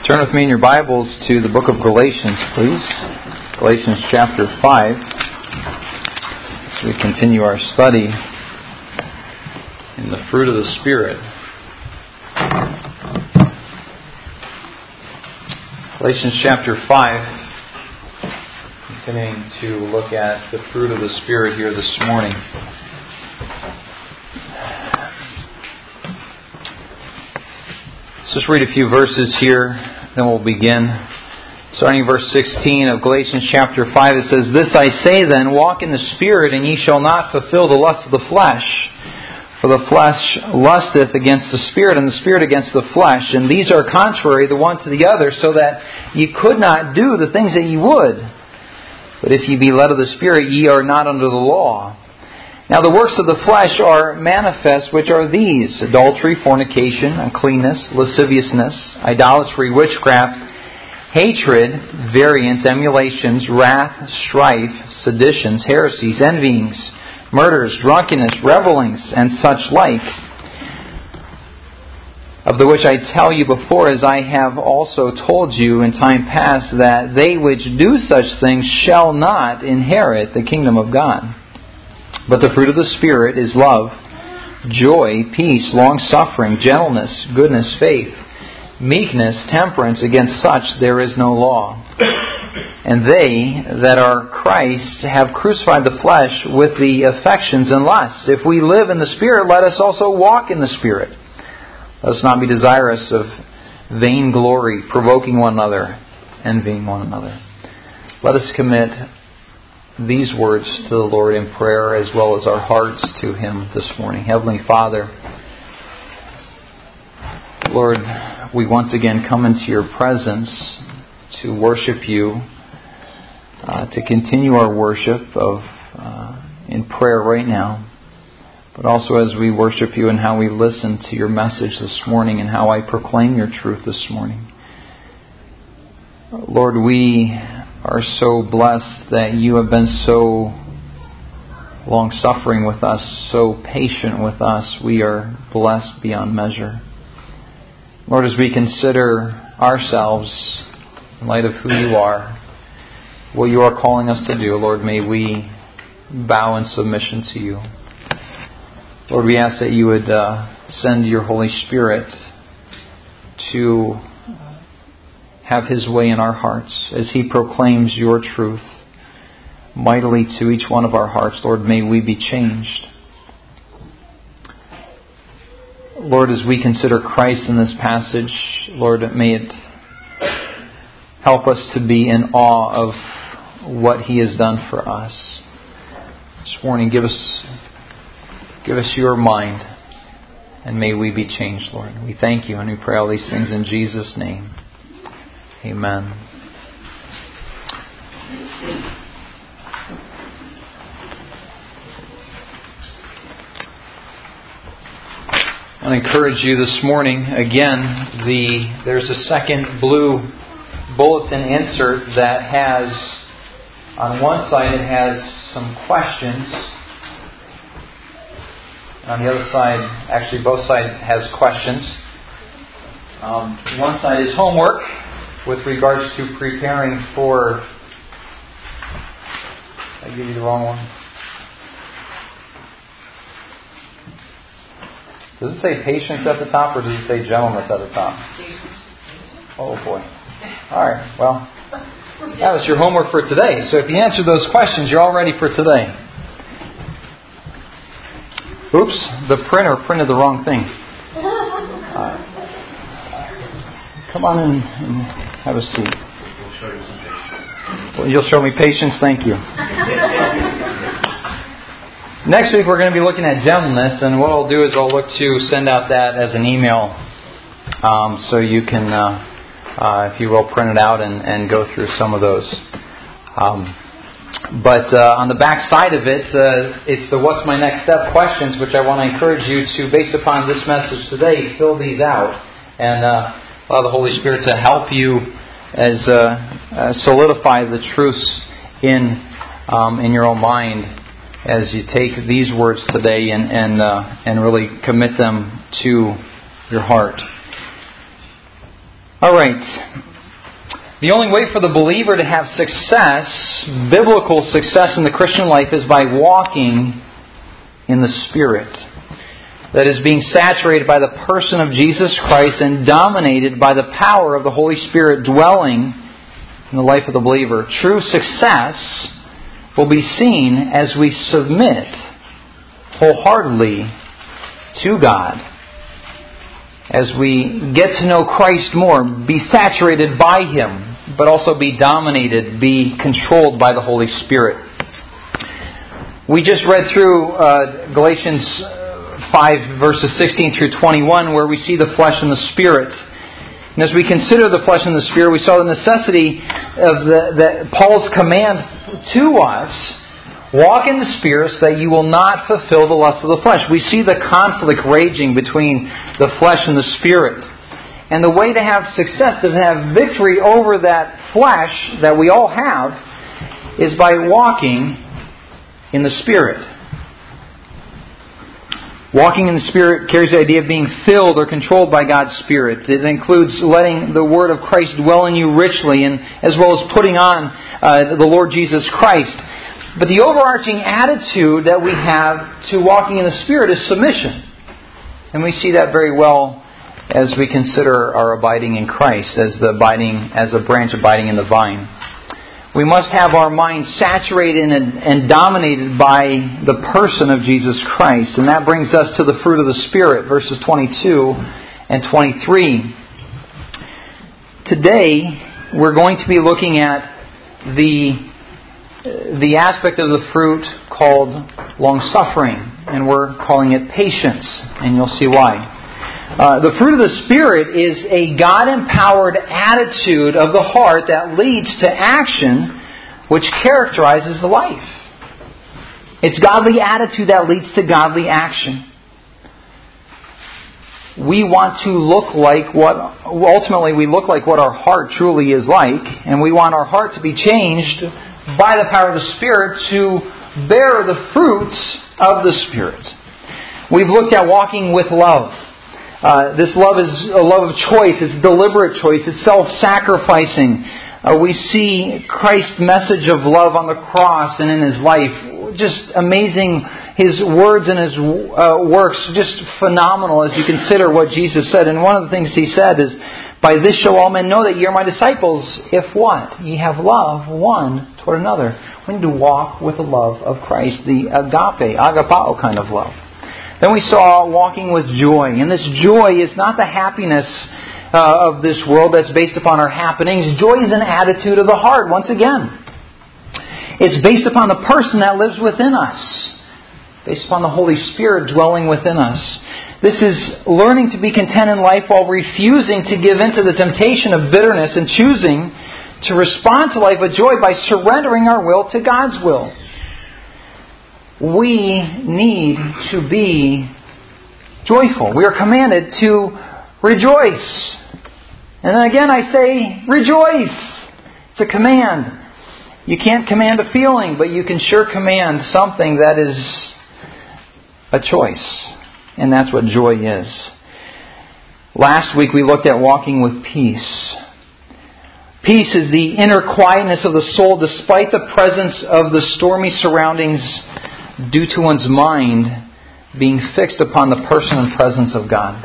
Turn with me in your Bibles to the book of Galatians, please. Galatians chapter 5. As we continue our study in the fruit of the Spirit. Galatians chapter 5. Continuing to look at the fruit of the Spirit here this morning. Let's just read a few verses here, then we'll begin. Starting in verse 16 of Galatians chapter 5, it says, "This I say then, walk in the Spirit, and ye shall not fulfill the lust of the flesh. For the flesh lusteth against the Spirit, and the Spirit against the flesh. And these are contrary the one to the other, so that ye could not do the things that ye would. But if ye be led of the Spirit, ye are not under the law. Now the works of the flesh are manifest, which are these: adultery, fornication, uncleanness, lasciviousness, idolatry, witchcraft, hatred, variance, emulations, wrath, strife, seditions, heresies, envyings, murders, drunkenness, revellings, and such like. Of the which I tell you before, as I have also told you in time past, that they which do such things shall not inherit the kingdom of God. But the fruit of the Spirit is love, joy, peace, long-suffering, gentleness, goodness, faith, meekness, temperance. Against such there is no law. And they that are Christ have crucified the flesh with the affections and lusts. If we live in the Spirit, let us also walk in the Spirit. Let us not be desirous of vainglory, provoking one another, envying one another." Let us commit these words to the Lord in prayer, as well as our hearts to Him this morning. Heavenly Father, Lord, we once again come into Your presence to worship You, to continue our worship in prayer right now, but also as we worship You and how we listen to Your message this morning and how I proclaim Your truth this morning. Lord, we are so blessed that You have been so long-suffering with us, so patient with us. We are blessed beyond measure. Lord, as we consider ourselves in light of who You are, what You are calling us to do, Lord, may we bow in submission to You. Lord, we ask that You would send Your Holy Spirit to have His way in our hearts as He proclaims Your truth mightily to each one of our hearts. Lord, may we be changed. Lord, as we consider Christ in this passage, Lord, may it help us to be in awe of what He has done for us. This morning, give us Your mind, and may we be changed, Lord. We thank You, and we pray all these things in Jesus' name. Amen. I want to encourage you this morning, again, there's a second blue bulletin insert that has, on one side it has some questions. On the other side, actually both sides has questions. One side is homework with regards to preparing for... Did I give you the wrong one? Does it say patience at the top, or does it say gentleness at the top? Oh boy. Alright, well, that was your homework for today. So if you answer those questions, you're all ready for today. Oops, the printer printed the wrong thing. Come on in and have a seat. Well, you'll show me patience, thank you. Next week we're going to be looking at gentleness, and what I'll do is I'll look to send out that as an email, so you can, if you will, print it out and go through some of those. But on the back side of it, it's the "What's my next step?" questions, which I want to encourage you to, based upon this message today, fill these out and allow the Holy Spirit to help you as solidify the truths in your own mind as you take these words today and really commit them to your heart. All right. The only way for the believer to have success, biblical success in the Christian life, is by walking in the Spirit. That is, being saturated by the person of Jesus Christ and dominated by the power of the Holy Spirit dwelling in the life of the believer. True success will be seen as we submit wholeheartedly to God. As we get to know Christ more, be saturated by Him, but also be dominated, be controlled by the Holy Spirit. We just read through Galatians 5 verses 16 through 21, where we see the flesh and the Spirit. And as we consider the flesh and the Spirit, we saw the necessity of Paul's command to us, walk in the Spirit so that you will not fulfill the lust of the flesh. We see the conflict raging between the flesh and the Spirit. And the way to have success, to have victory over that flesh that we all have, is by walking in the Spirit. Walking in the Spirit carries the idea of being filled or controlled by God's Spirit. It includes letting the Word of Christ dwell in you richly, and as well as putting on the Lord Jesus Christ. But the overarching attitude that we have to walking in the Spirit is submission. And we see that very well as we consider our abiding in Christ, as a branch abiding in the vine. We must have our minds saturated and dominated by the person of Jesus Christ. And that brings us to the fruit of the Spirit, verses 22 and 23. Today, we're going to be looking at the aspect of the fruit called long-suffering, and we're calling it patience, and you'll see why. The fruit of the Spirit is a God-empowered attitude of the heart that leads to action which characterizes the life. It's godly attitude that leads to godly action. We want to look like what our heart truly is like, and we want our heart to be changed by the power of the Spirit to bear the fruits of the Spirit. We've looked at walking with love. This love is a love of choice. It's deliberate choice. It's self-sacrificing. We see Christ's message of love on the cross and in His life. Just amazing. His words and His works, just phenomenal as you consider what Jesus said. And one of the things He said is, by this shall all men know that ye are my disciples, if what? Ye have love one toward another. We need to walk with the love of Christ, the agapao kind of love. Then we saw walking with joy. And this joy is not the happiness of this world that's based upon our happenings. Joy is an attitude of the heart, once again. It's based upon the person that lives within us. Based upon the Holy Spirit dwelling within us. This is learning to be content in life while refusing to give in to the temptation of bitterness and choosing to respond to life with joy by surrendering our will to God's will. We need to be joyful. We are commanded to rejoice. And then again I say, rejoice. It's a command. You can't command a feeling, but you can sure command something that is a choice. And that's what joy is. Last week we looked at walking with peace. Peace is the inner quietness of the soul despite the presence of the stormy surroundings, due to one's mind being fixed upon the person and presence of God.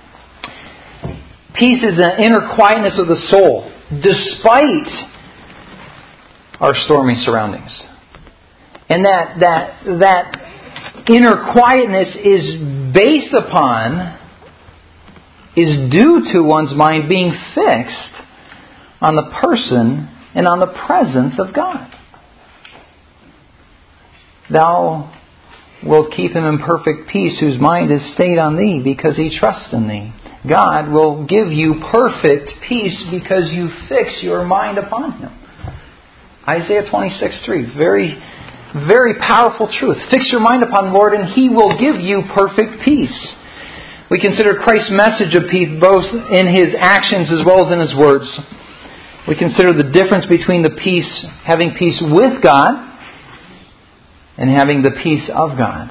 Peace is an inner quietness of the soul, despite our stormy surroundings. And that inner quietness is due to one's mind being fixed on the person and on the presence of God. Thou wilt keep him in perfect peace whose mind is stayed on thee because he trusts in thee. God will give you perfect peace because you fix your mind upon Him. Isaiah 26:3. Very, very powerful truth. Fix your mind upon the Lord and He will give you perfect peace. We consider Christ's message of peace both in His actions as well as in His words. We consider the difference between having peace with God and having the peace of God.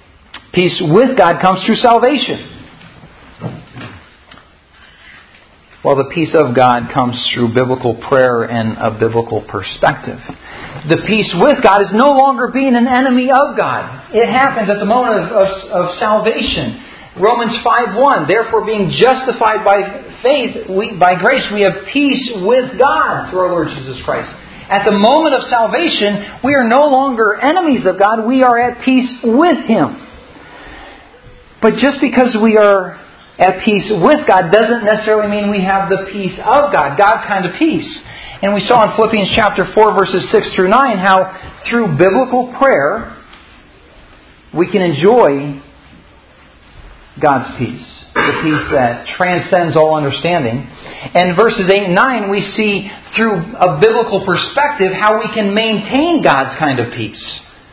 Peace with God comes through salvation. Well, the peace of God comes through biblical prayer and a biblical perspective. The peace with God is no longer being an enemy of God. It happens at the moment of salvation. Romans 5:1, therefore being justified by faith, by grace, we have peace with God through our Lord Jesus Christ. At the moment of salvation, we are no longer enemies of God. We are at peace with Him. But just because we are at peace with God doesn't necessarily mean we have the peace of God, God's kind of peace. And we saw in Philippians chapter 4, verses 6 through 9, how through biblical prayer we can enjoy God's peace. The peace that transcends all understanding. And verses 8 and 9, we see through a biblical perspective how we can maintain God's kind of peace.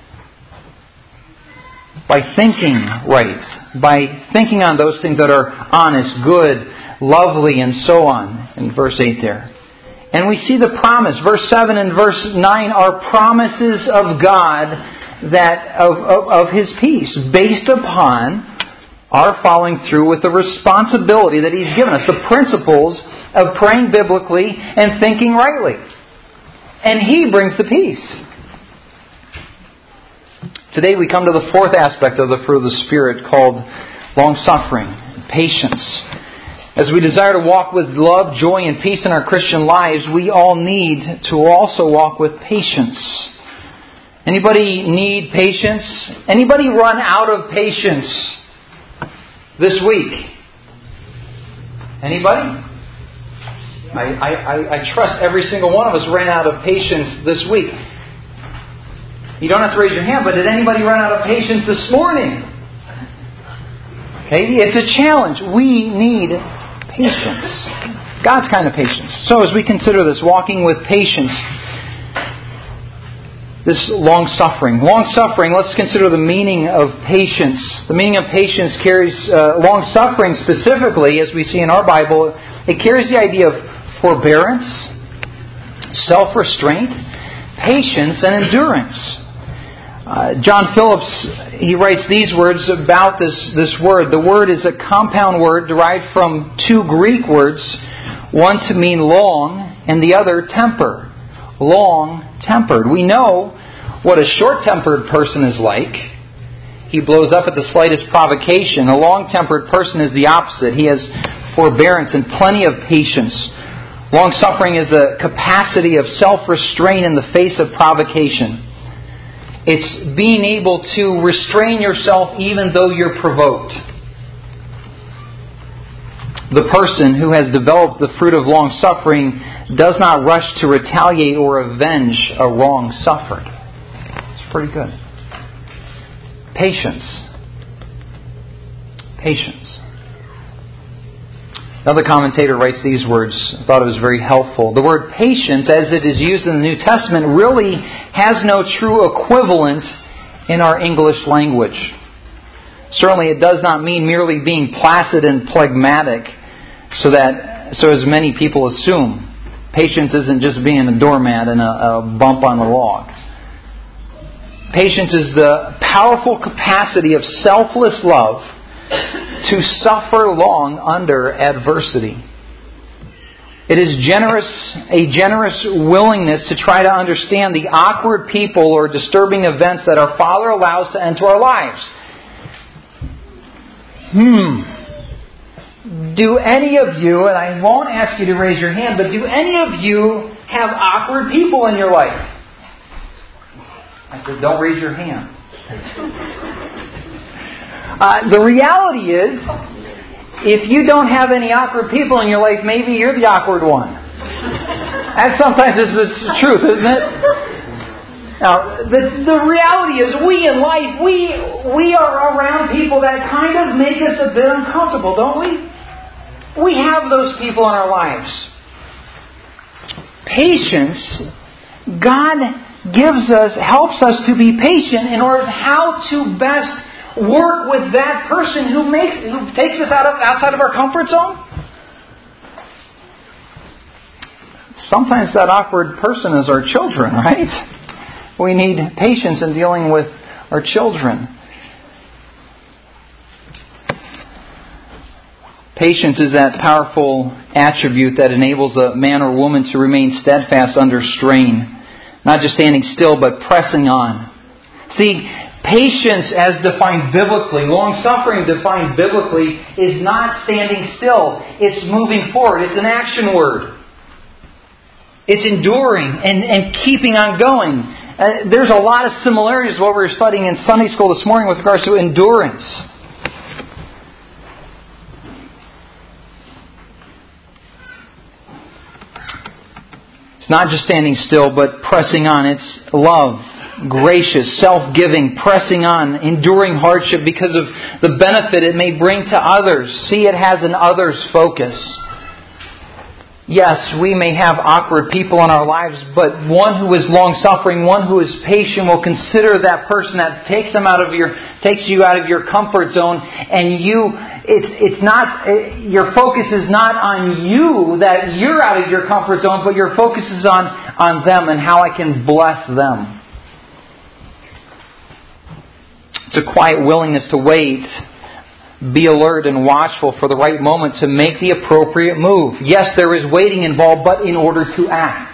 By thinking right. By thinking on those things that are honest, good, lovely, and so on. In verse 8 there. And we see the promise. Verse 7 and verse 9 are promises of God of His peace, based upon our following through with the responsibility that He's given us. The principles of praying biblically and thinking rightly. And He brings the peace. Today we come to the fourth aspect of the fruit of the Spirit, called long-suffering, patience. As we desire to walk with love, joy, and peace in our Christian lives, we all need to also walk with patience. Anybody need patience? Anybody run out of patience this week? Anybody? I trust every single one of us ran out of patience this week. You don't have to raise your hand, but did anybody run out of patience this morning? Okay, it's a challenge. We need patience. God's kind of patience. So as we consider this, walking with patience, this long-suffering. Long-suffering, let's consider the meaning of patience. The meaning of patience carries, long-suffering specifically, as we see in our Bible, it carries the idea of forbearance, self-restraint, patience, and endurance. John Phillips, he writes these words about this word. The word is a compound word derived from two Greek words, one to mean long and the other temper. Long-tempered. We know what a short-tempered person is like. He blows up at the slightest provocation. A long-tempered person is the opposite. He has forbearance and plenty of patience. Long-suffering is the capacity of self-restraint in the face of provocation. It's being able to restrain yourself even though you're provoked. The person who has developed the fruit of long-suffering does not rush to retaliate or avenge a wrong suffered. It's pretty good. Patience. Patience. Another commentator writes these words. I thought it was very helpful. The word patience, as it is used in the New Testament, really has no true equivalent in our English language. Certainly it does not mean merely being placid and phlegmatic, so as many people assume. Patience isn't just being a doormat and a bump on the log. Patience is the powerful capacity of selfless love to suffer long under adversity. It is a generous willingness to try to understand the awkward people or disturbing events that our Father allows to enter our lives. Do any of you, and I won't ask you to raise your hand, but do any of you have awkward people in your life? I said, don't raise your hand. The reality is, if you don't have any awkward people in your life, maybe you're the awkward one. That sometimes is the truth, isn't it? Now, the reality is, we in life, we are around people that kind of make us a bit uncomfortable, don't we? We have those people in our lives. Patience, God helps us to be patient in order how to best work with that person who takes us outside of our comfort zone. Sometimes that awkward person is our children, right? We need patience in dealing with our children. Patience is that powerful attribute that enables a man or woman to remain steadfast under strain. Not just standing still, but pressing on. See, patience as defined biblically, long-suffering defined biblically, is not standing still. It's moving forward. It's an action word. It's enduring and keeping on going. There's a lot of similarities to what we were studying in Sunday school this morning with regards to endurance. It's not just standing still, but pressing on. It's love, gracious, self-giving, pressing on, enduring hardship because of the benefit it may bring to others. See, it has an others focus. Yes, we may have awkward people in our lives, but one who is long-suffering, one who is patient, will consider that person that takes you out of your comfort zone, and your focus is not on you, that you're out of your comfort zone, but your focus is on them and how I can bless them. It's a quiet willingness to wait, be alert and watchful for the right moment to make the appropriate move. Yes, there is waiting involved, but in order to act.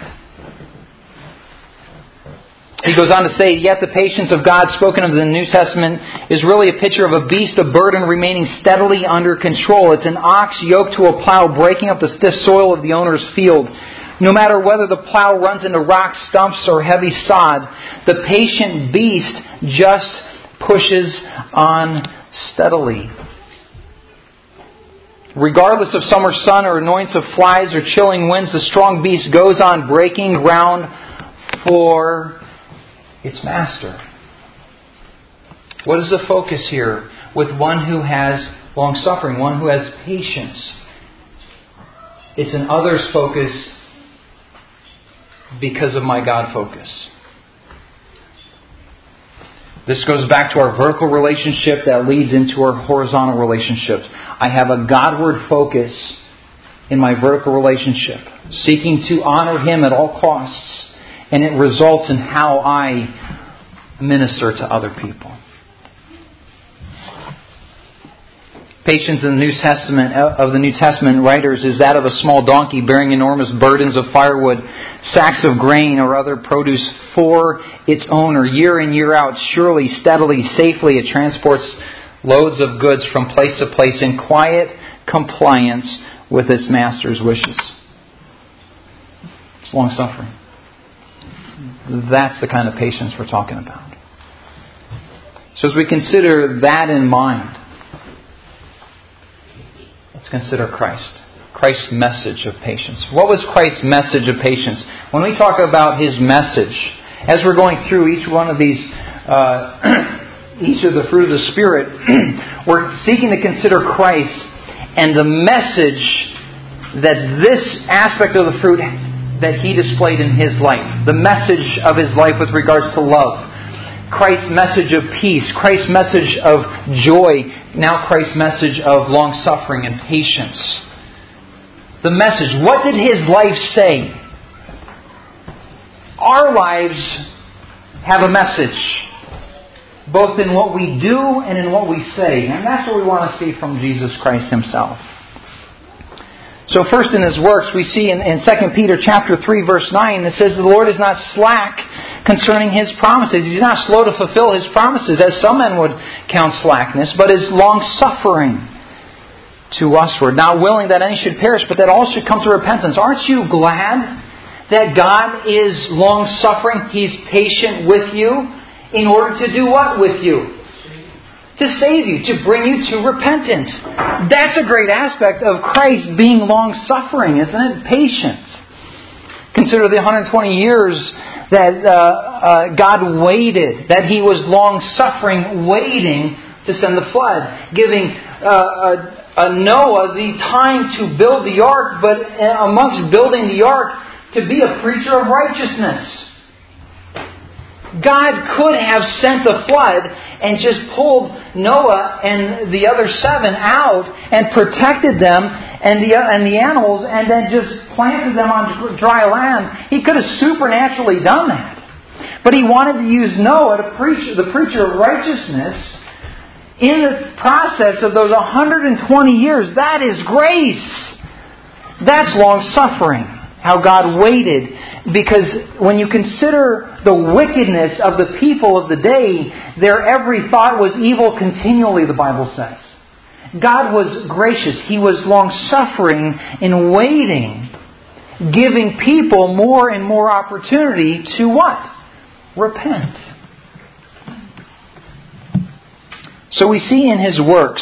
He goes on to say, yet the patience of God spoken of in the New Testament is really a picture of a beast of burden remaining steadily under control. It's an ox yoked to a plow breaking up the stiff soil of the owner's field. No matter whether the plow runs into rock stumps or heavy sod, the patient beast just pushes on steadily. Regardless of summer sun or annoyance of flies or chilling winds, the strong beast goes on breaking ground for its master. What is the focus here with one who has long-suffering, one who has patience? It's an others focus because of my God focus. This goes back to our vertical relationship that leads into our horizontal relationships. I have a Godward focus in my vertical relationship, seeking to honor Him at all costs, and it results in how I minister to other people. Patience in the New Testament writers is that of a small donkey bearing enormous burdens of firewood, sacks of grain or other produce for its owner. Year in, year out, surely, steadily, safely, it transports loads of goods from place to place in quiet compliance with its master's wishes. It's long-suffering. That's the kind of patience we're talking about. So as we consider that in mind, let's consider Christ. Christ's message of patience. What was Christ's message of patience? When we talk about His message, as we're going through each one of these, each of the fruit of the Spirit, we're seeking to consider Christ and the message that this aspect of the fruit that He displayed in His life. The message of His life with regards to love. Christ's message of peace, Christ's message of joy, now Christ's message of long-suffering and patience. The message, what did His life say? Our lives have a message, both in what we do and in what we say. And that's what we want to see from Jesus Christ Himself. So first in His works, we see in 2 Peter chapter 3, verse 9, it says, the Lord is not slack concerning His promises. He's not slow to fulfill His promises, as some men would count slackness, but is long-suffering to usward, not willing that any should perish, but that all should come to repentance. Aren't you glad that God is long-suffering? He's patient with you in order to do what with you? To save you, to bring you to repentance. That's a great aspect of Christ being long-suffering, isn't it? Patient. Consider the 120 years that God waited, that He was long-suffering, waiting to send the flood, giving Noah the time to build the ark, but amongst building the ark, to be a preacher of righteousness. God could have sent the flood and just pulled Noah and the other 7 out and protected them and the animals and then just planted them on dry land. He could have supernaturally done that. But He wanted to use Noah, the preacher of righteousness, in the process of those 120 years, that is grace. That's long-suffering. How God waited. Because when you consider the wickedness of the people of the day, their every thought was evil continually, the Bible says. God was gracious. He was long-suffering in waiting, giving people more and more opportunity to what? Repent. So we see in His works,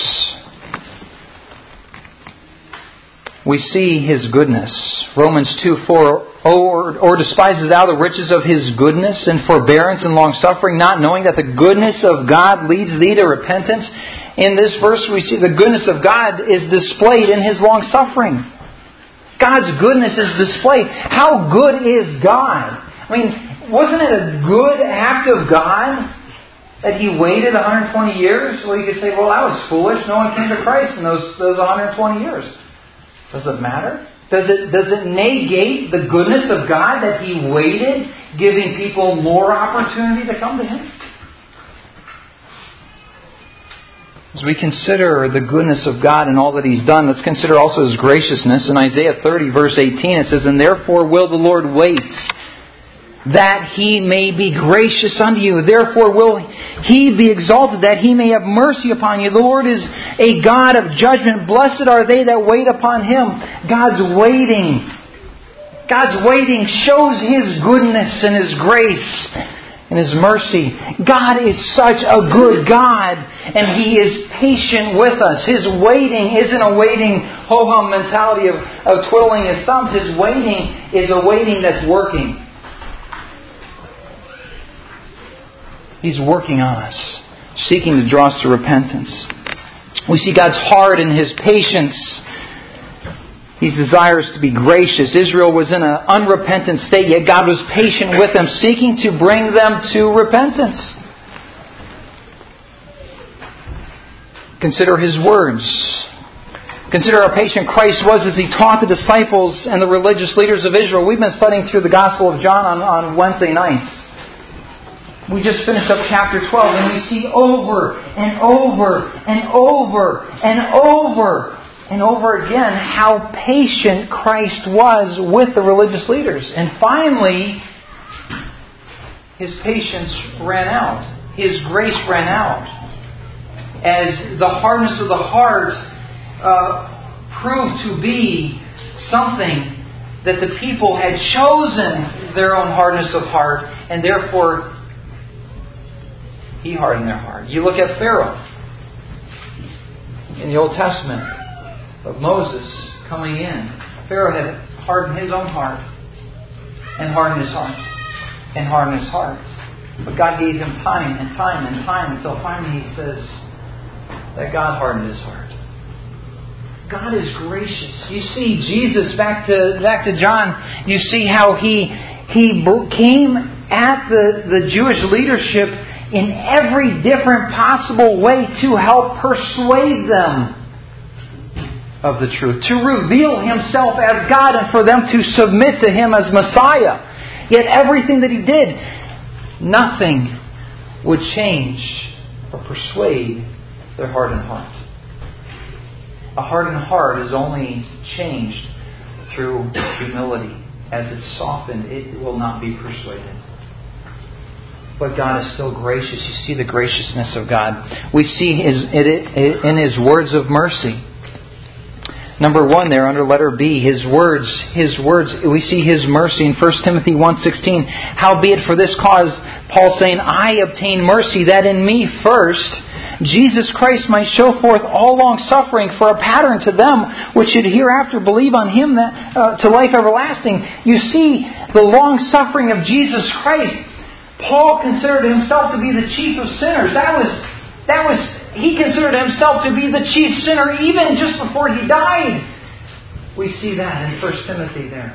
we see His goodness. Romans 2:4, or despises thou the riches of His goodness and forbearance and long-suffering, not knowing that the goodness of God leads thee to repentance. In this verse we see the goodness of God is displayed in His long-suffering. God's goodness is displayed. How good is God? I mean, wasn't it a good act of God that He waited 120 years? Well, you could say, well, that was foolish. No one came to Christ in those 120 years. Does it matter? Does it negate the goodness of God that He waited, giving people more opportunity to come to Him? As we consider the goodness of God and all that He's done, let's consider also His graciousness. In Isaiah 30, verse 18, it says, "And therefore will the Lord wait, that He may be gracious unto you. Therefore will He be exalted, that He may have mercy upon you. The Lord is a God of judgment. Blessed are they that wait upon Him." God's waiting shows His goodness and His grace and His mercy. God is such a good God, and He is patient with us. His waiting isn't a waiting ho-hum mentality of twiddling His thumbs. His waiting is a waiting that's working. He's working on us, seeking to draw us to repentance. We see God's heart in His patience. He desires to be gracious. Israel was in an unrepentant state, yet God was patient with them, seeking to bring them to repentance. Consider His words. Consider how patient Christ was as He taught the disciples and the religious leaders of Israel. We've been studying through the Gospel of John on Wednesday nights. We just finished up chapter 12, and we see over and over and over and over and over again how patient Christ was with the religious leaders. And finally, His patience ran out. His grace ran out. As the hardness of the heart proved to be something that the people had chosen their own hardness of heart, and therefore He hardened their heart. You look at Pharaoh in the Old Testament of Moses coming in. Pharaoh had hardened his own heart and hardened his heart and hardened his heart. But God gave him time and time and time until finally He says that God hardened his heart. God is gracious. You see Jesus, back to John, you see how He came at the Jewish leadership in every different possible way to help persuade them of the truth, to reveal Himself as God and for them to submit to Him as Messiah. Yet everything that He did, nothing would change or persuade their hardened heart. A hardened heart is only changed through humility. As it's softened, it will not be persuaded. But God is still gracious. You see the graciousness of God. We see in His words of mercy. Number one there under letter B, His words. We see His mercy in 1 Timothy 1:16. "Howbeit for this cause, Paul saying, I obtain mercy, that in me first Jesus Christ might show forth all long suffering for a pattern to them which should hereafter believe on Him that to life everlasting." You see the long suffering of Jesus Christ. Paul considered himself to be the chief of sinners. He considered himself to be the chief sinner even just before he died. We see that in 1 Timothy there.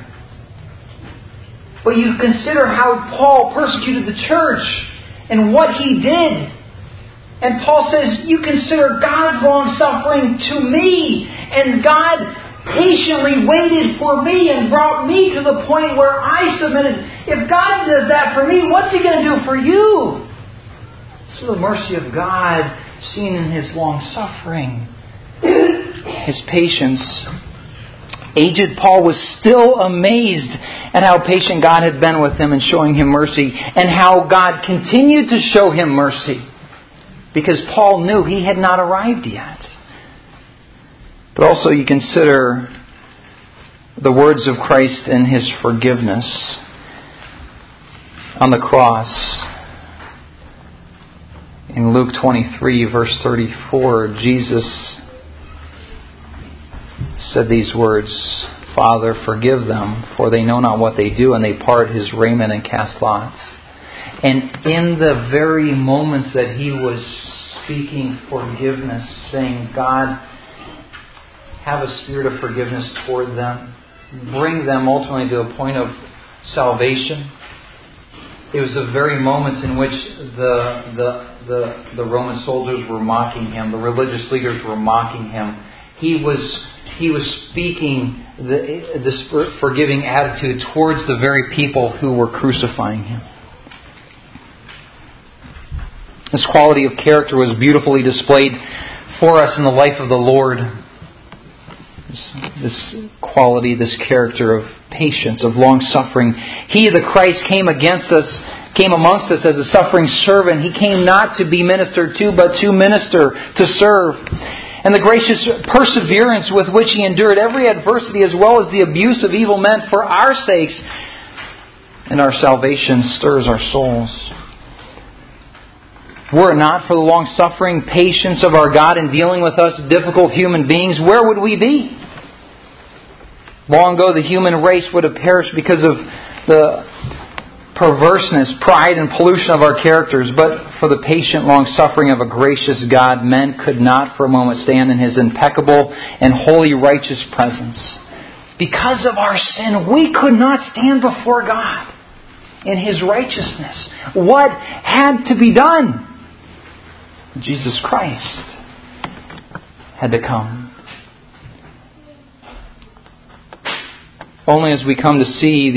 But you consider how Paul persecuted the church and what he did. And Paul says, you consider God's long suffering to me, and God patiently waited for me and brought me to the point where I submitted. If God does that for me, what's He going to do for you? So the mercy of God seen in His long-suffering, His patience. Aged Paul was still amazed at how patient God had been with him in showing him mercy, and how God continued to show him mercy, because Paul knew he had not arrived yet. But also you consider the words of Christ in His forgiveness on the cross. In Luke 23, verse 34, Jesus said these words, "Father, forgive them, for they know not what they do," and they part His raiment and cast lots. And in the very moments that He was speaking forgiveness, saying, God, have a spirit of forgiveness toward them, bring them ultimately to a point of salvation. It was the very moments in which the Roman soldiers were mocking Him, the religious leaders were mocking Him. He was speaking this forgiving attitude towards the very people who were crucifying Him. This quality of character was beautifully displayed for us in the life of the Lord. This quality, this character of patience, of long-suffering. He, the Christ, came amongst us as a suffering servant. He came not to be ministered to, but to minister, to serve. And the gracious perseverance with which He endured every adversity, as well as the abuse of evil men for our sakes and our salvation, stirs our souls. Were it not for the long-suffering patience of our God in dealing with us difficult human beings, where would we be? Long ago the human race would have perished because of the perverseness, pride, and pollution of our characters. But for the patient long-suffering of a gracious God, men could not for a moment stand in His impeccable and holy righteous presence. Because of our sin, we could not stand before God in His righteousness. What had to be done? Jesus Christ had to come. Only as we come to see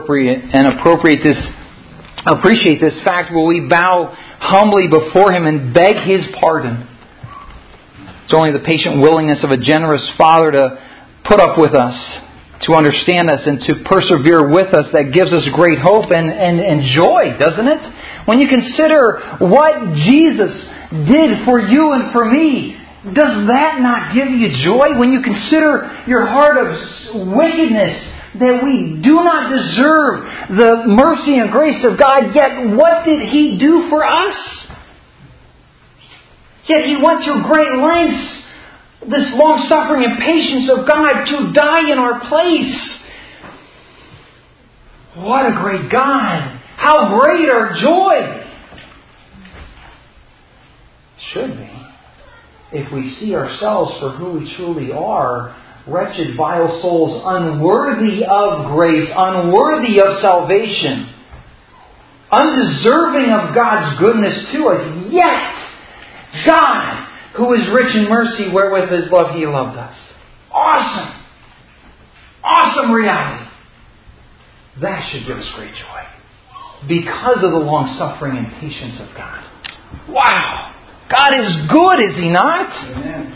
appreciate this fact will we bow humbly before Him and beg His pardon. It's only the patient willingness of a generous Father to put up with us, to understand us, and to persevere with us that gives us great hope and joy, doesn't it? When you consider what Jesus did for you and for me, does that not give you joy? When you consider your heart of wickedness, that we do not deserve the mercy and grace of God, yet what did He do for us? Yet He went through great lengths, this long-suffering and patience of God, to die in our place. What a great God! How great our joy! Should be, if we see ourselves for who we truly are, wretched, vile souls, unworthy of grace, unworthy of salvation, undeserving of God's goodness to us, yet God, who is rich in mercy, wherewith His love He loved us. Awesome! Awesome reality. That should give us great joy. Because of the long-suffering and patience of God. Wow! God is good, is He not? Amen.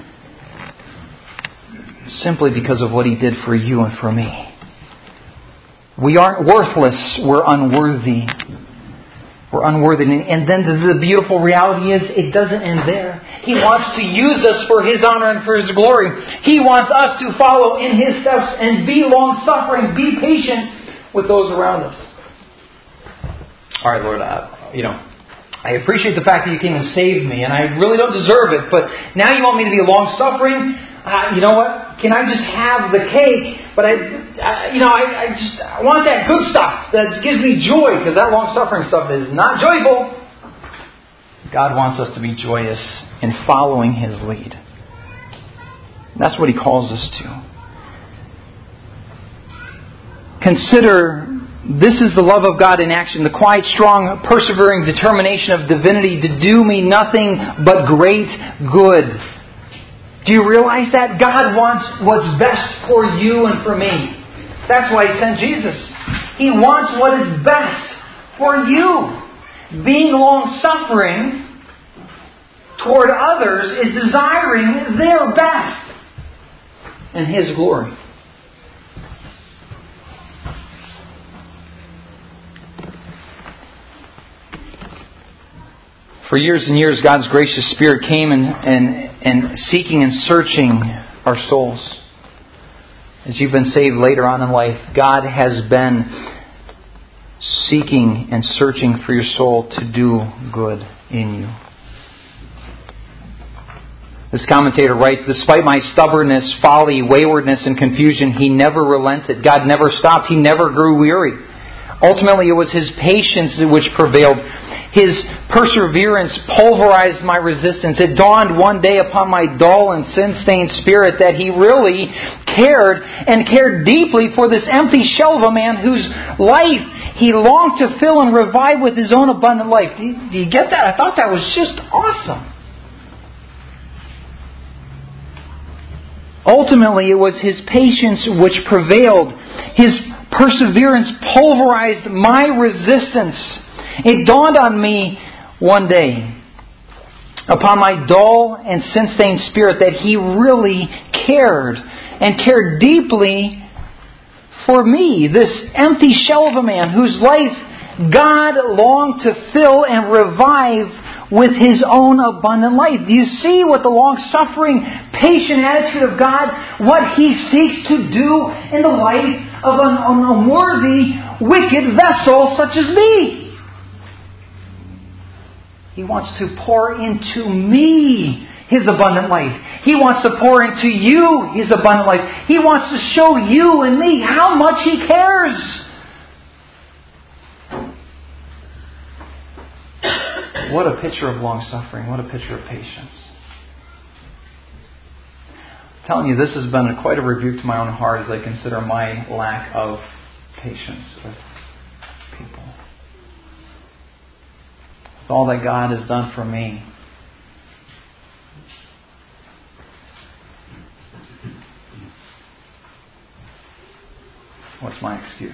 Simply because of what He did for you and for me. We aren't worthless, we're unworthy. We're unworthy. And then the beautiful reality is, it doesn't end there. He wants to use us for His honor and for His glory. He wants us to follow in His steps and be long-suffering, be patient with those around us. All right, Lord, I appreciate the fact that You came and saved me, and I really don't deserve it, but now You want me to be long-suffering. You know what? Can I just have the cake? But I want that good stuff that gives me joy, because that long-suffering stuff is not joyful. God wants us to be joyous in following His lead. That's what He calls us to. Consider, this is the love of God in action, the quiet, strong, persevering determination of divinity to do me nothing but great good. Do you realize that? God wants what's best for you and for me. That's why He sent Jesus. He wants what is best for you. Being long-suffering toward others is desiring their best and His glory. For years and years, God's gracious Spirit came and seeking and searching our souls. As you've been saved later on in life, God has been seeking and searching for your soul to do good in you. This commentator writes, despite my stubbornness, folly, waywardness, and confusion, He never relented. God never stopped. He never grew weary. Ultimately, it was His patience which prevailed. His perseverance pulverized my resistance. It dawned one day upon my dull and sin-stained spirit that He really cared, and cared deeply, for this empty shell of a man whose life He longed to fill and revive with His own abundant life. Do you get that? I thought that was just awesome. Ultimately, it was His patience which prevailed. His perseverance pulverized my resistance. It dawned on me one day, upon my dull and sin-stained spirit, that He really cared, and cared deeply for me, this empty shell of a man whose life God longed to fill and revive with His own abundant life. Do you see what the long-suffering, patient attitude of God, what He seeks to do in the life of an unworthy, wicked vessel such as me? He wants to pour into me His abundant life. He wants to pour into you His abundant life. He wants to show you and me how much He cares. What a picture of long-suffering. What a picture of patience. I'm telling you, this has been quite a rebuke to my own heart as I consider my lack of patience with people. With all that God has done for me. What's my excuse?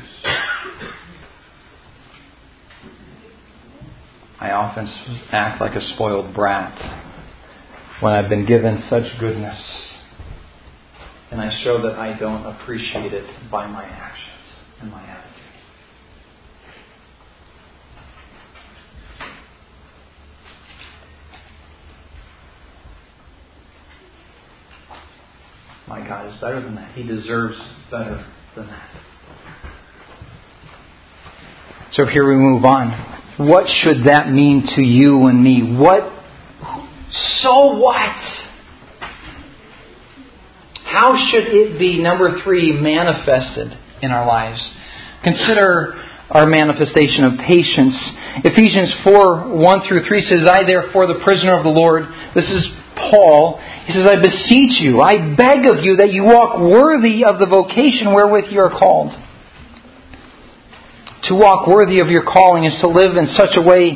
I often act like a spoiled brat when I've been given such goodness, and I show that I don't appreciate it by my actions and my attitude. My God is better than that. He deserves better than that. So here we move on. What should that mean to you and me? So what? How should it be, number 3, manifested in our lives? Consider our manifestation of patience. Ephesians 4:1-3 says, I therefore, the prisoner of the Lord, this is Paul, he says, I beseech you, I beg of you that you walk worthy of the vocation wherewith you are called. To walk worthy of your calling is to live in such a way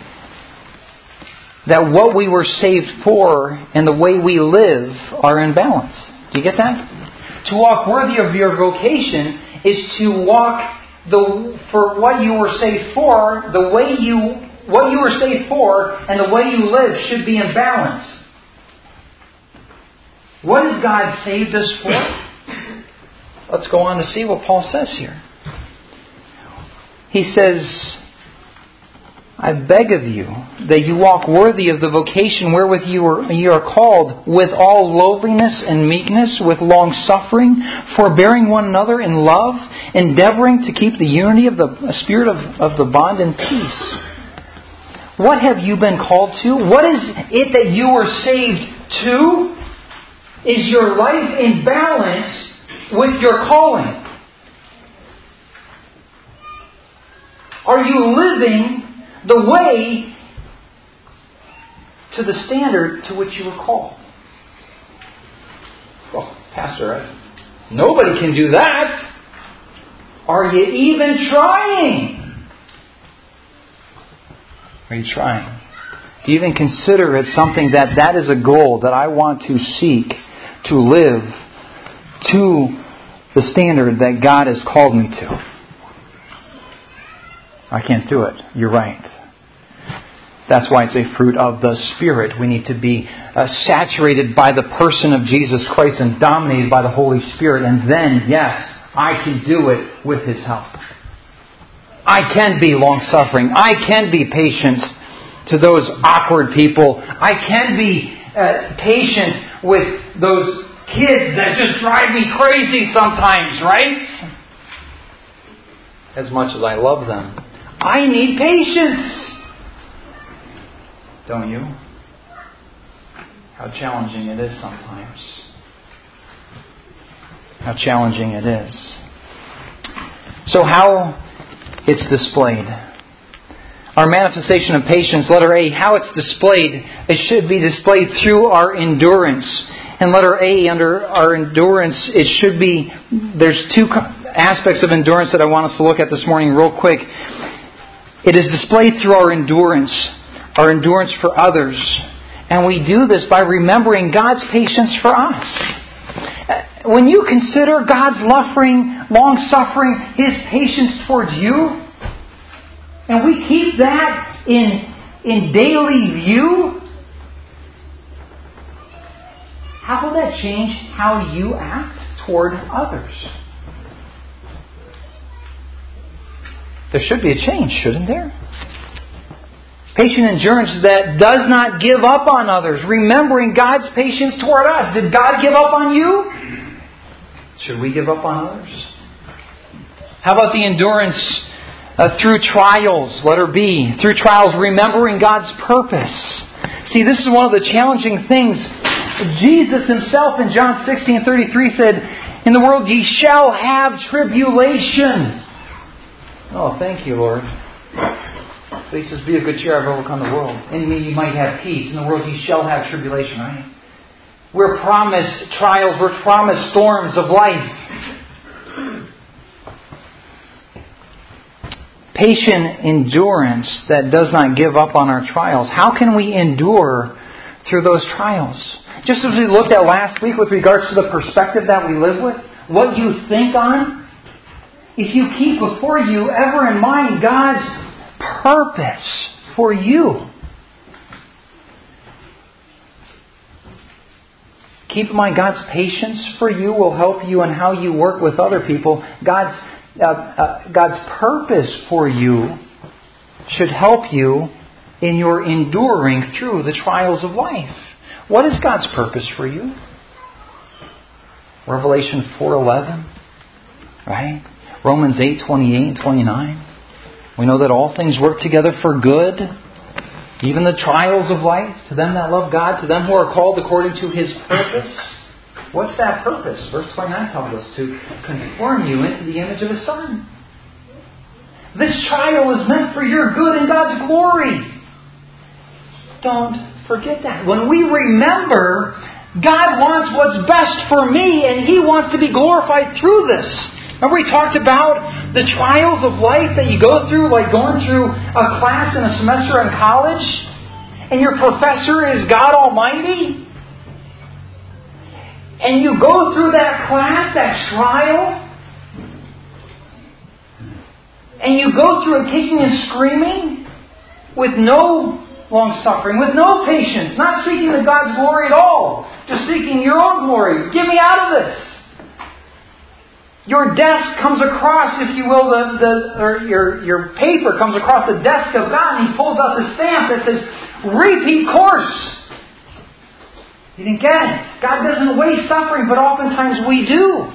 that what we were saved for and the way we live are in balance. Do you get that? To walk worthy of your vocation is to walk for what you were saved for, what you were saved for and the way you live should be in balance. What has God saved us for? Let's go on to see what Paul says here. He says, I beg of you that you walk worthy of the vocation wherewith you are called, with all lowliness and meekness, with long suffering, forbearing one another in love, endeavoring to keep the unity of the spirit of the bond in peace. What have you been called to? What is it that you were saved to? Is your life in balance with your calling? Are you living the way to the standard to which you were called? Well, Pastor, nobody can do that. Are you even trying? Are you trying? Do you even consider it something that is a goal that I want to seek to live to the standard that God has called me to? I can't do it. You're right. That's why it's a fruit of the Spirit. We need to be saturated by the person of Jesus Christ and dominated by the Holy Spirit. And then, yes, I can do it with His help. I can be long-suffering. I can be patient to those awkward people. I can be patient with those kids that just drive me crazy sometimes, right? As much as I love them, I need patience. Don't you? How challenging it is sometimes. How challenging it is. So how it's displayed. Our manifestation of patience, letter A, how it's displayed, it should be displayed through our endurance. And letter A, under our endurance, it should be, there's two aspects of endurance that I want us to look at this morning real quick. It is displayed through our endurance for others. And we do this by remembering God's patience for us. When you consider God's long-suffering, His patience towards you, and we keep that in daily view, how will that change how you act toward others? There should be a change, shouldn't there? Patient endurance that does not give up on others, remembering God's patience toward us. Did God give up on you? Should we give up on others? How about the endurance through trials? Letter B. Through trials, remembering God's purpose. See, this is one of the challenging things. Jesus Himself in John 16:33 said, "In the world ye shall have tribulation." Oh, thank you, Lord. He says, "Be of good cheer, I've overcome the world. In me you might have peace. In the world you shall have tribulation," right? We're promised trials. We're promised storms of life. Patient endurance that does not give up on our trials. How can we endure through those trials? Just as we looked at last week with regards to the perspective that we live with, what you think on, if you keep before you ever in mind God's purpose for you. Keep in mind God's patience for you will help you in how you work with other people. God's purpose for you should help you in your enduring through the trials of life. What is God's purpose for you? Revelation 4:11, right? Romans 8:28 and 29. We know that all things work together for good, even the trials of life, to them that love God, to them who are called according to His purpose. What's that purpose? Verse 29 tells us to conform you into the image of His Son. This trial is meant for your good and God's glory. Don't forget that. When we remember God wants what's best for me and He wants to be glorified through this. Remember we talked about the trials of life that you go through, like going through a class in a semester in college, and your professor is God Almighty, and you go through that class, that trial, and you go through it kicking and screaming with no long-suffering, with no patience, not seeking the God's glory at all, just seeking your own glory. Get me out of this. Your desk comes across, if you will, your paper comes across the desk of God, and He pulls out the stamp that says, "Repeat course." You didn't get it. God doesn't waste suffering, but oftentimes we do.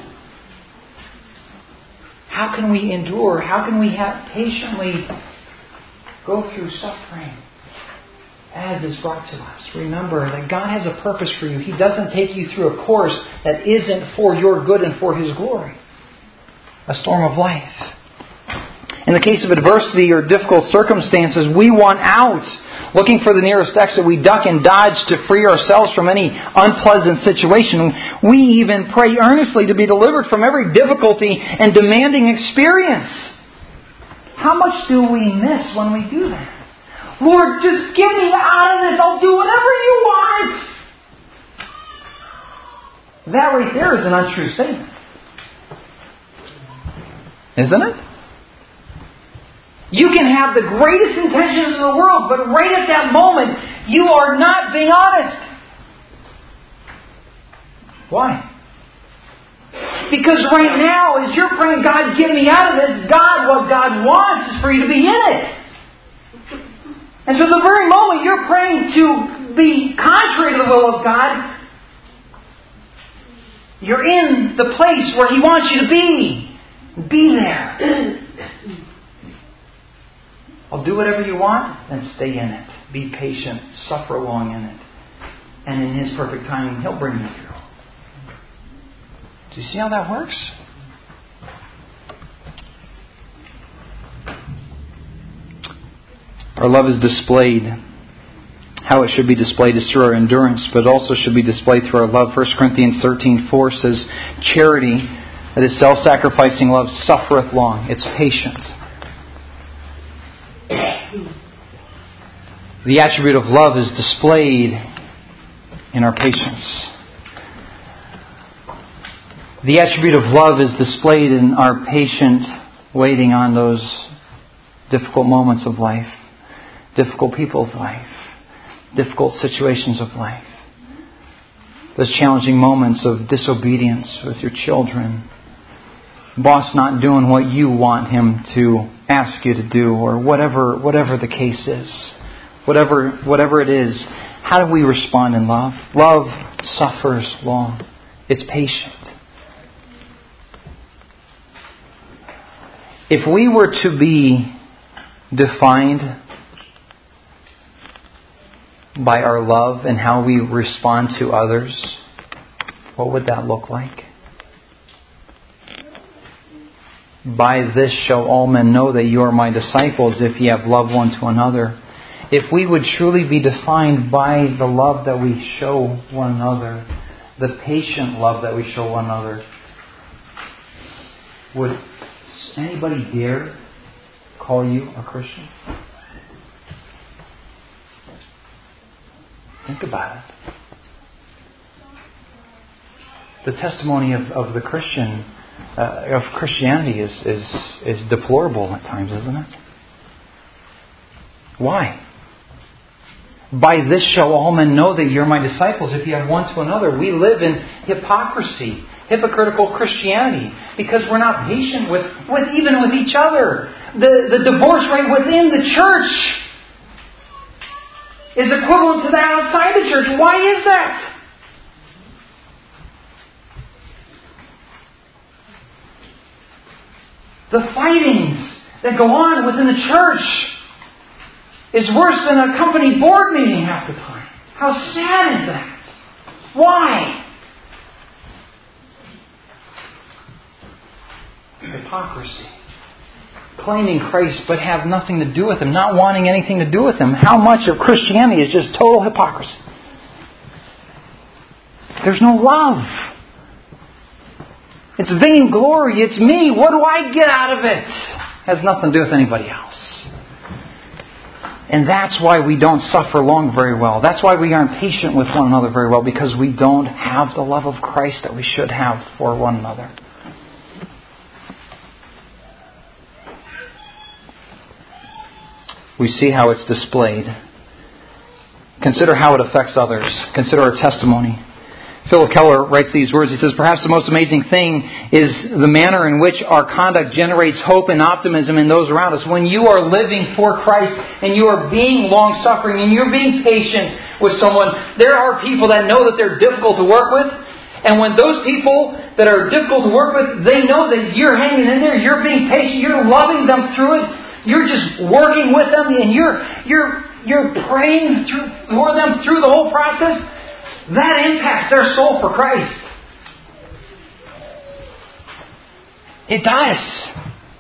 How can we endure? How can we patiently go through suffering as is brought to us? Remember that God has a purpose for you. He doesn't take you through a course that isn't for your good and for His glory. A storm of life. In the case of adversity or difficult circumstances, we want out. Looking for the nearest exit, we duck and dodge to free ourselves from any unpleasant situation. We even pray earnestly to be delivered from every difficulty and demanding experience. How much do we miss when we do that? Lord, just get me out of this. I'll do whatever you want. That right there is an untrue statement. Isn't it? You can have the greatest intentions in the world, but right at that moment, you are not being honest. Why? Because right now, as you're praying, God, get me out of this, what God wants is for you to be in it. And so the very moment you're praying to be contrary to the will of God, you're in the place where He wants you to be. Be there. I'll do whatever you want, then stay in it. Be patient. Suffer along in it. And in His perfect timing, He'll bring you through. Do you see how that works? Our love is displayed. How it should be displayed is through our endurance, but also should be displayed through our love. 1 Corinthians 13:4 says, charity, that is self-sacrificing love, suffereth long. It's patient. The attribute of love is displayed in our patience. The attribute of love is displayed in our patient waiting on those difficult moments of life, difficult people of life, difficult situations of life, those challenging moments of disobedience with your children, boss not doing what you want him to ask you to do, or whatever the case is, whatever it is. How do we respond in love? Love suffers long. It's patient. If we were to be defined by our love and how we respond to others, what would that look like? By this shall all men know that you are my disciples, if ye have love one to another. If we would truly be defined by the love that we show one another, the patient love that we show one another, would anybody dare call you a Christian? Think about it. The testimony of the Christian, of Christianity is deplorable at times, isn't it? Why? By this shall all men know that you're my disciples, if you have one to another. We live in hypocrisy, hypocritical Christianity, because we're not patient with even with each other. The divorce rate within the church is equivalent to that outside the church. Why is that? The fightings that go on within the church is worse than a company board meeting half the time. How sad is that? Why? Hypocrisy. Claiming Christ but have nothing to do with Him, not wanting anything to do with Him. How much of Christianity is just total hypocrisy? There's no love. It's vainglory. It's me. What do I get out of it? Has nothing to do with anybody else. And that's why we don't suffer long very well. That's why we aren't patient with one another very well, because we don't have the love of Christ that we should have for one another. We see how it's displayed. Consider how it affects others. Consider our testimony. Philip Keller writes these words. He says, perhaps the most amazing thing is the manner in which our conduct generates hope and optimism in those around us. When you are living for Christ and you are being long-suffering and you're being patient with someone, there are people that know that they're difficult to work with. And when those people that are difficult to work with, they know that you're hanging in there, you're being patient, you're loving them through it, you're just working with them, and you're praying for them through the whole process, that impacts their soul for Christ. It does.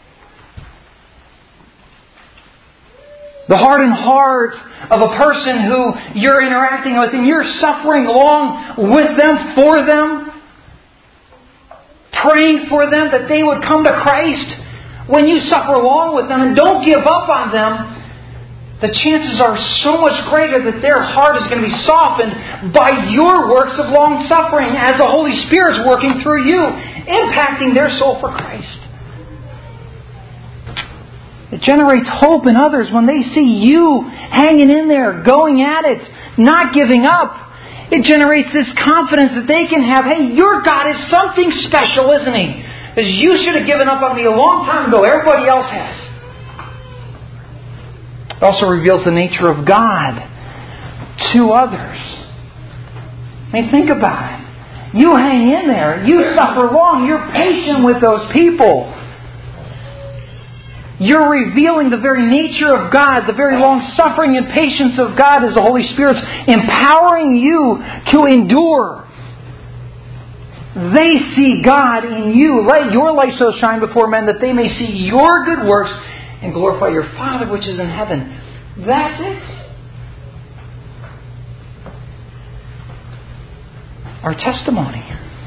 The hardened heart of a person who you're interacting with and you're suffering along with them, for them, praying for them that they would come to Christ. When you suffer along with them and don't give up on them, the chances are so much greater that their heart is going to be softened by your works of long suffering as the Holy Spirit's working through you, impacting their soul for Christ. It generates hope in others when they see you hanging in there, going at it, not giving up. It generates this confidence that they can have, hey, your God is something special, isn't He? Because you should have given up on me a long time ago. Everybody else has. It also reveals the nature of God to others. I mean, think about it. You hang in there. You suffer long. You're patient with those people. You're revealing the very nature of God, the very long-suffering and patience of God as the Holy Spirit's empowering you to endure. They see God in you. Let your light so shine before men that they may see your good works and glorify your Father which is in heaven. That's it. Our testimony.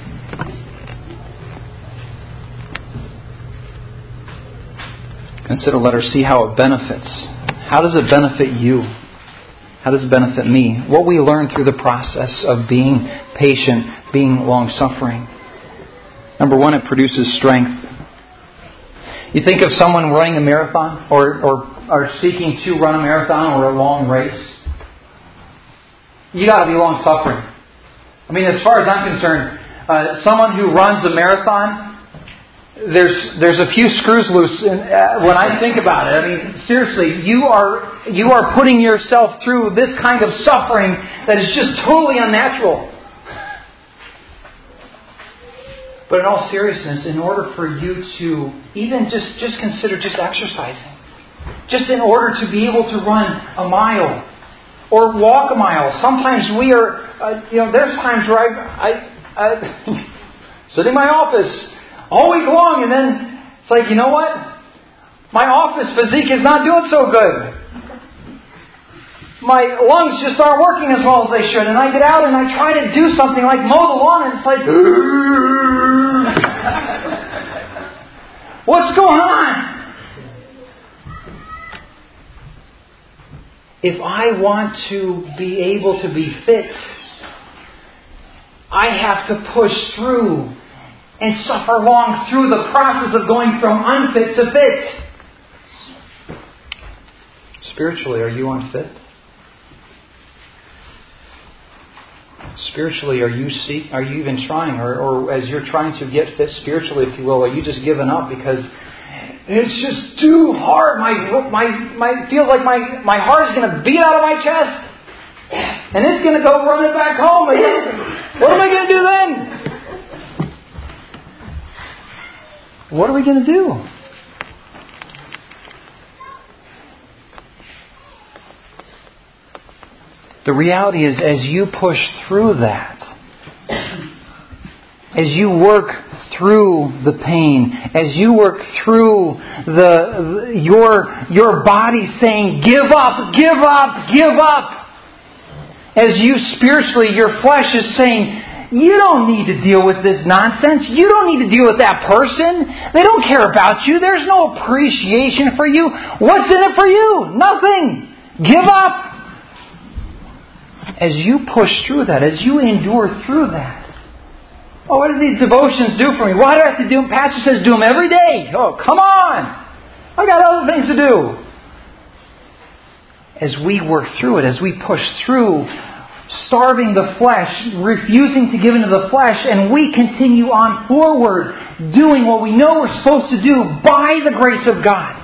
Consider letter C, how it benefits. How does it benefit you? How does it benefit me? What we learn through the process of being patient, being long-suffering. Number one, it produces strength. You think of someone running a marathon or seeking to run a marathon or a long race. You got to be long-suffering. I mean, as far as I'm concerned, someone who runs a marathon, there's a few screws loose when I think about it. I mean, seriously, you are putting yourself through this kind of suffering that is just totally unnatural. But in all seriousness, in order for you to even just consider just exercising, just in order to be able to run a mile or walk a mile, sometimes we are. There's times where I sit in my office all week long, and then it's like, you know what? My office physique is not doing so good. My lungs just aren't working as well as they should, and I get out and I try to do something like mow the lawn, and it's like, what's going on? If I want to be able to be fit, I have to push through and suffer long through the process of going from unfit to fit. Spiritually, are you unfit? Spiritually, are you even trying? Or as you're trying to get fit spiritually, if you will, are you just giving up because it's just too hard? My feels like my heart is going to beat out of my chest. And it's going to go running back home. What am I going to do then? What are we going to do? The reality is, as you push through that, as you work through the pain, as you work through your body saying, give up, give up, give up. As you spiritually, your flesh is saying, you don't need to deal with this nonsense. You don't need to deal with that person. They don't care about you. There's no appreciation for you. What's in it for you? Nothing. Give up. As you push through that, as you endure through that. Oh, what do these devotions do for me? Why do I have to do them? Pastor says do them every day. Oh, come on. I got other things to do. As we work through it, as we push through starving the flesh, refusing to give into the flesh, and we continue on forward, doing what we know we're supposed to do by the grace of God,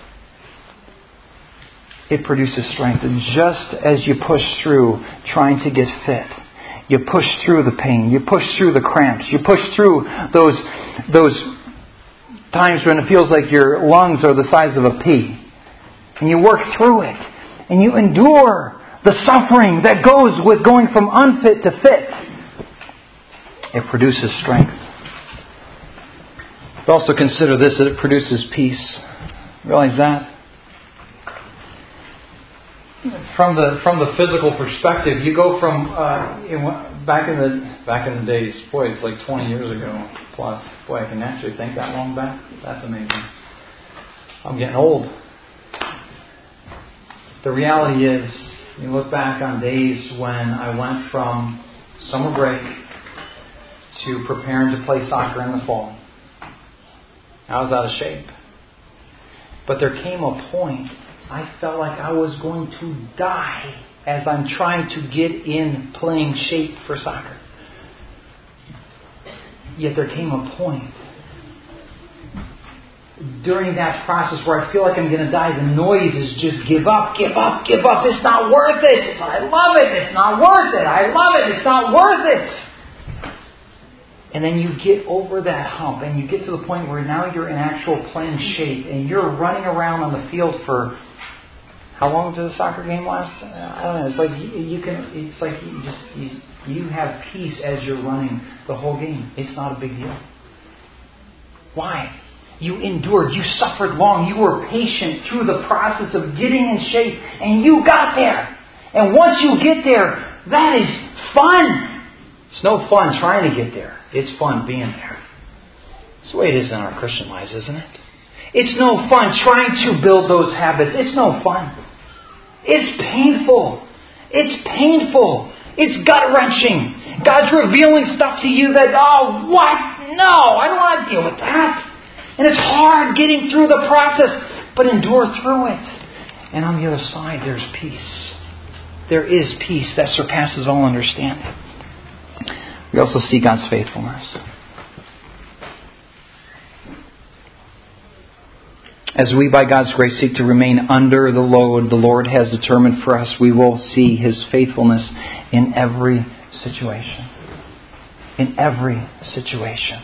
it produces strength. And just as you push through trying to get fit, you push through the pain, you push through the cramps, you push through those times when it feels like your lungs are the size of a pea, and you work through it, and you endure the suffering that goes with going from unfit to fit. It produces strength. But also consider this, that it produces peace. Realize that? From the physical perspective, you go from back in the days. Boy, it's like 20 years ago plus. Boy, I can actually think that long back. That's amazing. I'm getting old. The reality is, you look back on days when I went from summer break to preparing to play soccer in the fall. I was out of shape. But there came a point I felt like I was going to die as I'm trying to get in playing shape for soccer. Yet there came a point during that process where I feel like I'm going to die. The noise is just give up, give up, give up. It's not worth it. I love it. It's not worth it. I love it. It's not worth it. And then you get over that hump and you get to the point where now you're in actual playing shape and you're running around on the field for how long does a soccer game last? I don't know. It's like you have peace as you're running the whole game. It's not a big deal. Why? You endured. You suffered long. You were patient through the process of getting in shape. And you got there. And once you get there, that is fun. It's no fun trying to get there. It's fun being there. That's the way it is in our Christian lives, isn't it? It's no fun trying to build those habits. It's no fun. It's painful. It's painful. It's gut-wrenching. God's revealing stuff to you that, oh, what? No, I don't want to deal with that. And it's hard getting through the process, but endure through it. And on the other side, there's peace. There is peace that surpasses all understanding. We also see God's faithfulness. As we, by God's grace, seek to remain under the load the Lord has determined for us, we will see His faithfulness in every situation. In every situation.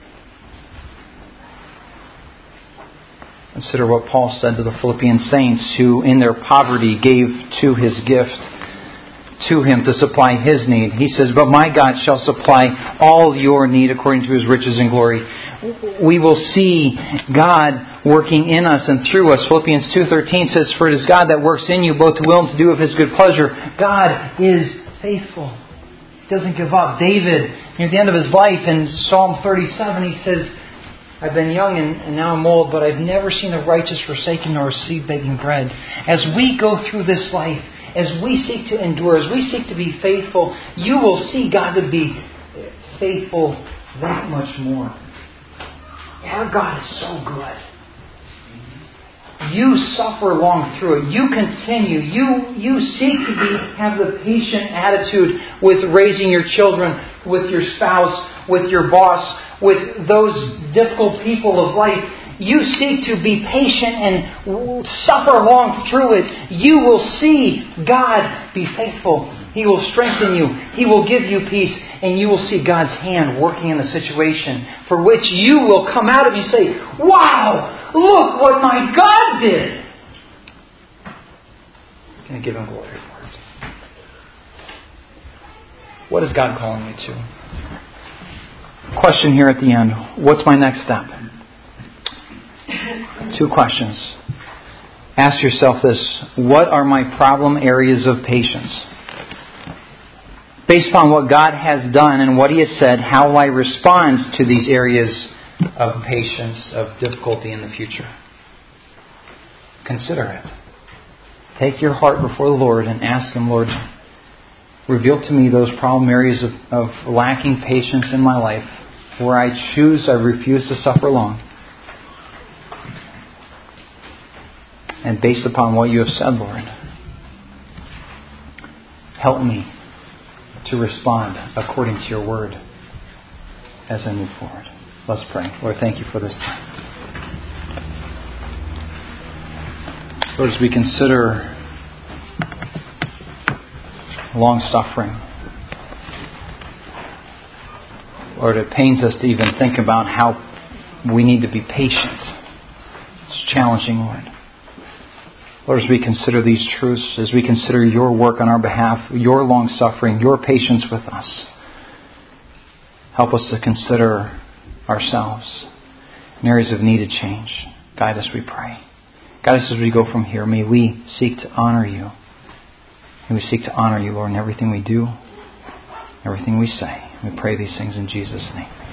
Consider what Paul said to the Philippian saints who in their poverty gave to His gift to Him to supply His need. He says, but my God shall supply all your need according to His riches and glory. We will see God working in us and through us. Philippians 2:13 says, for it is God that works in you both to will and to do of His good pleasure. God is faithful. He doesn't give up. David, near the end of his life in Psalm 37, he says, I've been young and now I'm old, but I've never seen the righteous forsaken nor a seed begging bread. As we go through this life, as we seek to endure, as we seek to be faithful, you will see God to be faithful that much more. Our God is so good. You suffer long through it. You continue. You seek to have the patient attitude with raising your children, with your spouse, with your boss, with those difficult people of life. You seek to be patient and suffer long through it. You will see God be faithful. He will strengthen you. He will give you peace. And you will see God's hand working in the situation for which you will come out of and say, wow, look what my God did. Can I give Him glory for it? What is God calling me to? Question here at the end. What's my next step? 2 questions. Ask yourself this. What are my problem areas of patience? Based upon what God has done and what He has said, how will I respond to these areas of patience, of difficulty in the future? Consider it. Take your heart before the Lord and ask Him, Lord, reveal to me those problem areas of lacking patience in my life where I refuse to suffer long. And based upon what You have said, Lord, help me to respond according to Your word as I move forward. Let's pray. Lord, thank You for this time. Lord, as we consider long suffering, Lord, it pains us to even think about how we need to be patient. It's challenging, Lord. Lord, as we consider these truths, as we consider Your work on our behalf, Your long suffering, Your patience with us, help us to consider ourselves in areas of needed change. Guide us, we pray. Guide us as we go from here. May we seek to honor You. May we seek to honor You, Lord, in everything we do, everything we say. We pray these things in Jesus' name.